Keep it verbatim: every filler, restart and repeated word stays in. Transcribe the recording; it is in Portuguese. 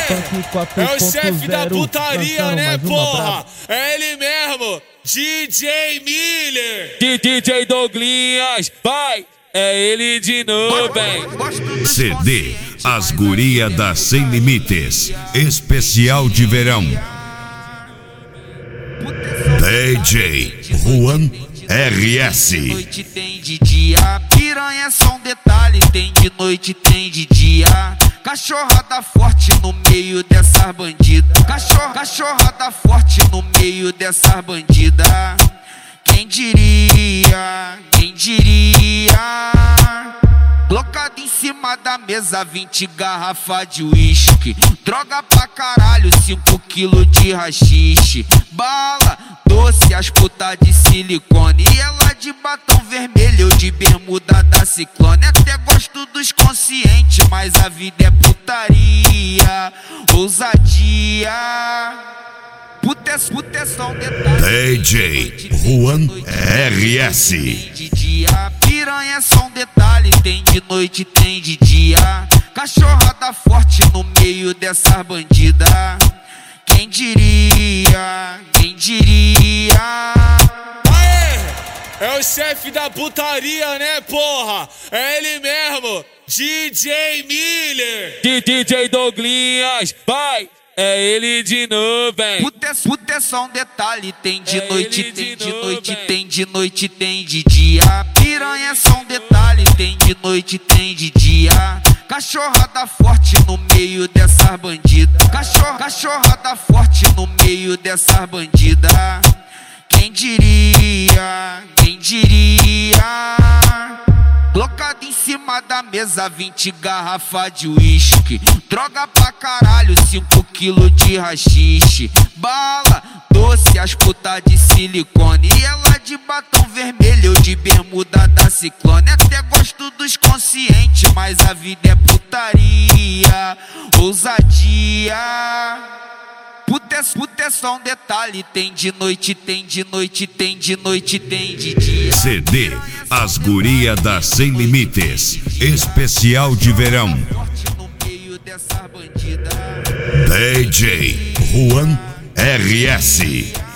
É o chefe da putaria, né, porra? É ele mesmo, D J Miller. D J Douglinhas, vai! É ele de novo, hein? C D As Guria da Sem Limites, especial de verão. D J Juan R S. De noite tem de dia, piranha é só um detalhe. Tem de noite, tem de dia. Cachorrada forte no meio dessas bandidas. Cachorro, cachorrada forte no meio dessas bandidas. Quem diria, quem diria? Colocado em cima da mesa, vinte garrafa de uísque. Droga pra caralho, cinco quilos de rachixe. Bala, doce, as putas de silicone. E ela de batom vermelho, eu de bermuda da Ciclone. Até gosto dos conscientes, mas a vida é putaria, ousadia. Puta, puta é só um detalhe. D J Juan R S. De dia, piranha é só um detalhe. Tem de noite, tem de dia. Cachorrada forte no meio dessas bandidas. Quem diria, quem diria? Aê! É o chefe da putaria, né, porra? É ele mesmo, D J Miller. D J Douglinhas, vai! É ele de novo, hein? Puta, puta é só um detalhe. Tem de É noite, ele tem de de novo, noite, hein? tem de noite, tem de dia. Piranha é só um detalhe. Tem de noite, tem de dia. Cachorrada forte no meio dessas bandidas. Cachorro, cachorrada forte no meio dessas bandidas. Quem diria, quem diria? Colocado em cima da mesa, vinte garrafa de uísque. Droga pra caralho, cinco quilos de rachixe. Bala, doce, as putas de silicone. E ela de batom vermelho, eu de bermuda da Ciclone. Até gosto dos conscientes, mas a vida é putaria, ousadia. Puta é, puta é só um detalhe. Tem de noite, tem de noite, tem de noite, tem de dia. C D As Guria da Sem Limites, especial de verão. No meio dessas bandidas. D J Juan R S.